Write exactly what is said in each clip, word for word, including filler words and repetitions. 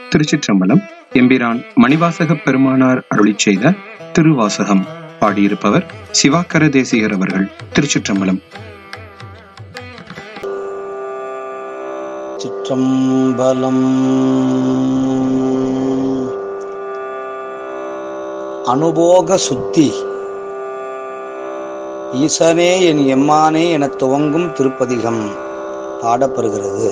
திருச்சிற்றம்பலம். எம்பிரான் மணிவாசக பெருமானார் அருளிச் செய்த திருவாசகம். பாடியிருப்பவர் சிவாக்கர தேசிகர் அவர்கள். திருச்சிற்றம்பலம். சிற்றம்பலம். அனுபோக சுத்தி. ஈசனே என் எம்மானே என துவங்கும் திருப்பதிகம் பாடப்படுகிறது.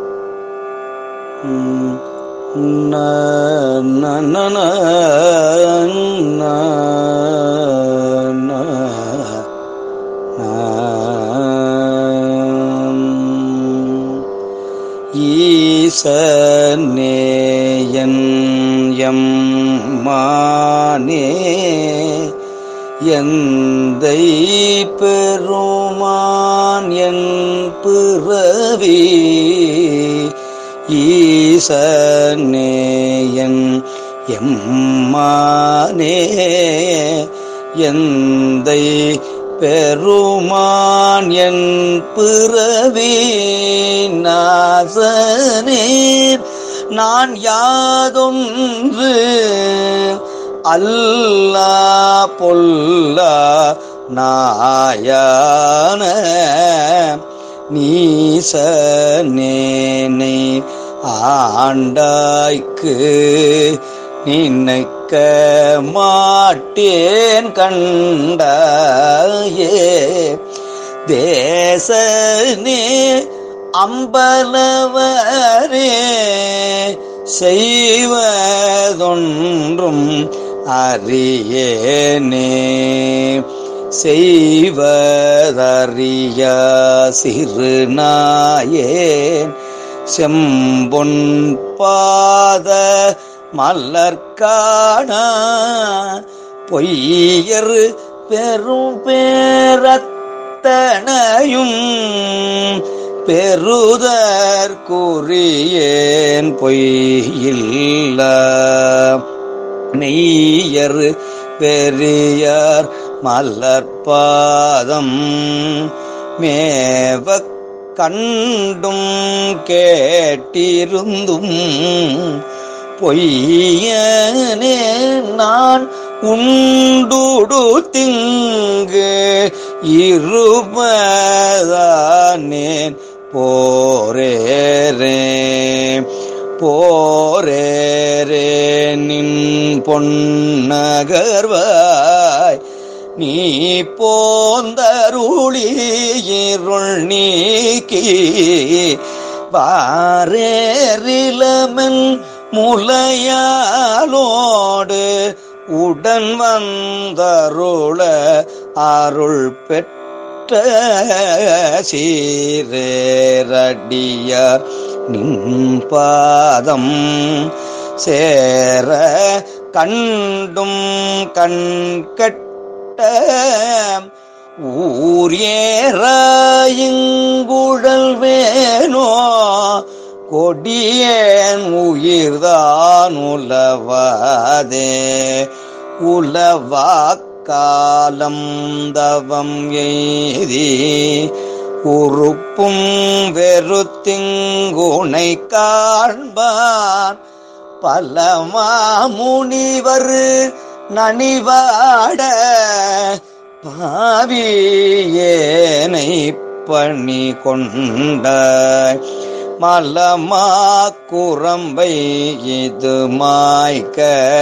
ஈசனே என் எம்மானே எந்தை பெருமான் என் பிறவி. ஈசனே என் எம்மானே எந்தை பெருமான் என் பிறவி. நாசனே நான் யாதொன்று அல்லா பொல்லா நாயான நீசனேனை ஆண்டாய்க்கு நினைக்க மாட்டேன் கண்டாயே. தேசனே அம்பலவரே செய்வதொன்றும் அறியேனே. செய்வதறிய சிறுநாயேன் செம்பொன் பாத மலர்காண பொய்யர் பெரும் பேரத்தனையும் பெறுதற்குரியேன் பொய்யில்ல. நெய்யர் பெரியார் மலர்பாதம் மேவ கண்டும் கேட்டிருந்தும் பொய்யனே நான் உண்டுடு திங்கு இருபதானேன் போரேரே. போரேரே நின் பொன்னகர்வாய் நீ போந்தருளி இருள் நீக்கி வாரேரிலமன் முலையாலோடு உடன் வந்தருள அருள் பெற்ற சீரேரடியார் நின் பாதம் சேர கண்டும் கண்கட்ட ஊரேராயுங்குழல் வேணோ கொடியேன் உயிர்தான் உலவாதே. உலவாக்காலம் தவம் எய்தி உறுப்பும் வெறுத்திங்குனை காண்பான் பலமா முனிவர் நனிவாட பாவியேனை பணி கொண்டாய். மலமா குரம்பை இது மாய்க்க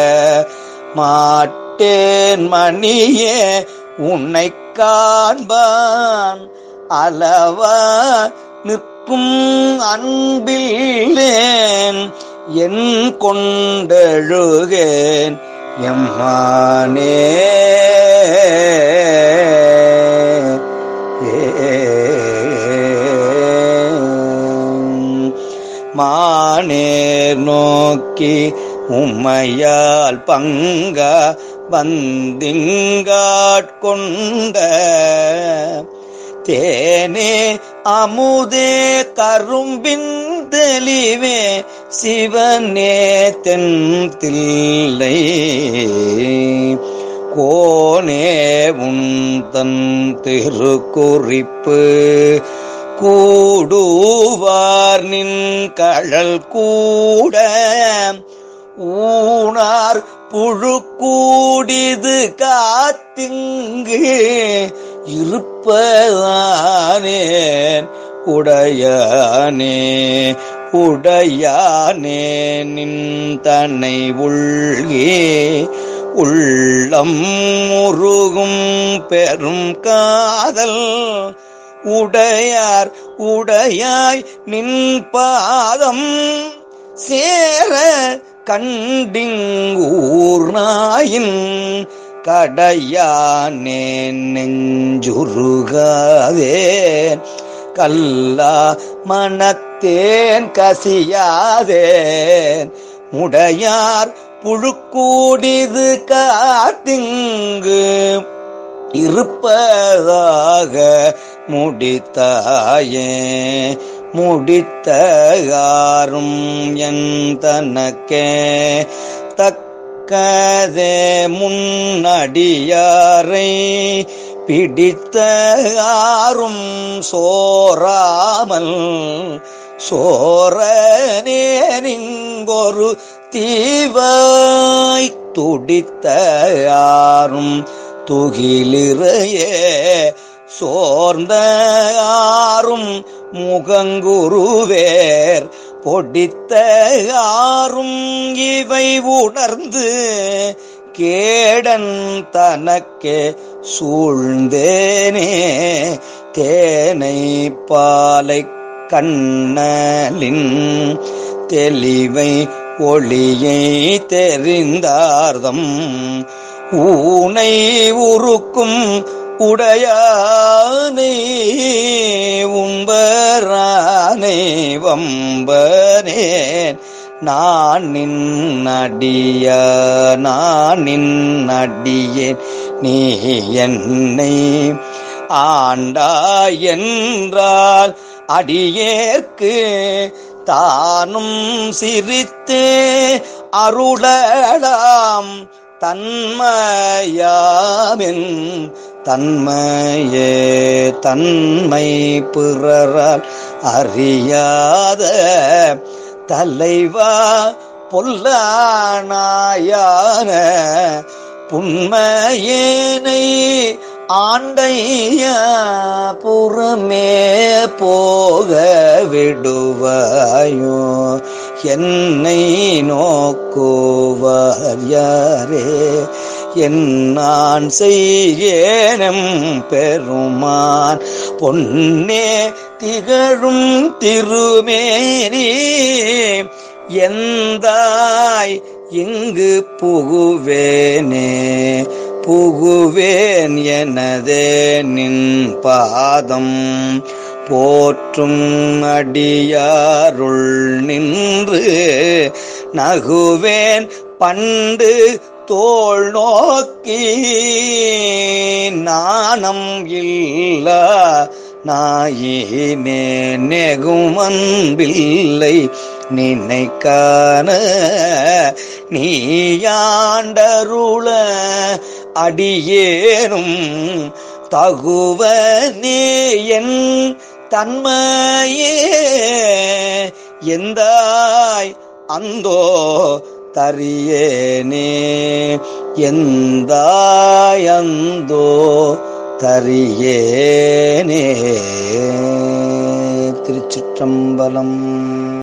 மாட்டேன் மணியே உன்னை காண்பான் அளவா நிற்கும் அன்பில்லேன் என் கொண்டெழுகேன் எம்மானே. மானேர் நோக்கி உம்மையால் பங்க வந்திங்காட்கொண்ட தேனே அமுதே கரும்பின் தெளிவே சிவனே தென் தில்லை. கோனே உன் தன் திருக்குறிப்பு கூடுவார் நின் கழல் கூட ஊனார் புழு கூடிது காத்திங்கு இருப்பதானேன் உடையானே உடையானே நின் தன்னை உள்கே உள்ளம் முருகும் பெரும் காதல் உடையார் உடையாய் நின் பாதம் சேர கண்டிங்கூர் நாயின் கடையானே நெஞ்சுருகாதேன் கல்லா மனத்தேன் கசியாதேன் முடையார் புழுக்கூடிது காத்திங்கு இருப்பதாக முடித்தாயே முடித்தகாரும் என் தனக்கே தக்கதே முன்னடியாரை பிடித்தகாரும் சோராமல் சோரனேனிங்கொரு தீவாய் துடித்தகாரும் துகிலிறையே சோர்ந்த ஆறும் முகங்குருவேர் பொடித்த ஆறும் இவை உணர்ந்து கேடன் தனக்கே சூழ்ந்தேனே தேனை பாலை கண்ணலின் தெளிவை ஒளியை தெரிந்தார்தம் ஊனை உருக்கும் உடையானை உம்பரானை வம்பனேன் நான் நின்னடிய நான் நின்னடியேன் நீ என்னை ஆண்டாய் என்றால் அடியேற்கு தானும் சிரித்தே அருளலாம் தன்மையாமின் தன்மையே தன்மை பிறரால் அறியாத தலைவா பொல்லானாயான புன்மையேனை ஆண்டையா புறமே போக விடுவாயோ என்னை நோக்குவார் யாரே என் நான் செய்யேனம் பெருமான் பொன்னே திகழும் திருமேனி எந்தாய் இங்கு புகுவேனே புகுவேன் எனதே நின் பாதம் போற்றும் அடியாருள் நின்று நகுவேன் பண்டு தோள் நோக்கி நாணம் இல்லா நாயினே நெகும் அன்பில்லை நினைக்கான நீயாண்டருள அடியேனும் தகுவனே என் தன்மையே எந்தாய் அந்தோ தரியேனே எந்தாய் அந்தோ தரியேனே. திருச்சிற்றம்பலம்.